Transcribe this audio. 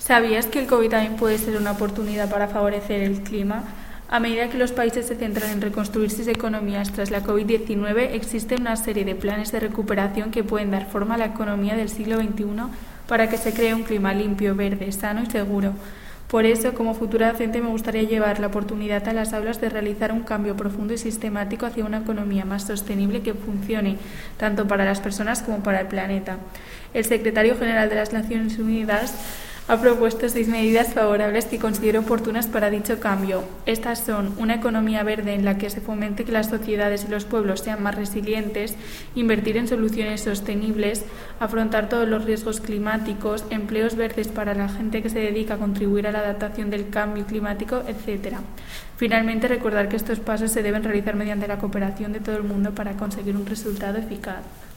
¿Sabías que el COVID también puede ser una oportunidad para favorecer el clima? A medida que los países se centran en reconstruir sus economías tras la COVID-19, existe una serie de planes de recuperación que pueden dar forma a la economía del siglo XXI para que se cree un clima limpio, verde, sano y seguro. Por eso, como futura docente, me gustaría llevar la oportunidad a las aulas de realizar un cambio profundo y sistemático hacia una economía más sostenible que funcione tanto para las personas como para el planeta. El secretario general de las Naciones Unidas ha propuesto 6 medidas favorables que considero oportunas para dicho cambio. Estas son: una economía verde en la que se fomente que las sociedades y los pueblos sean más resilientes, invertir en soluciones sostenibles, afrontar todos los riesgos climáticos, empleos verdes para la gente que se dedica a contribuir a la adaptación del cambio climático, etc. Finalmente, recordar que estos pasos se deben realizar mediante la cooperación de todo el mundo para conseguir un resultado eficaz.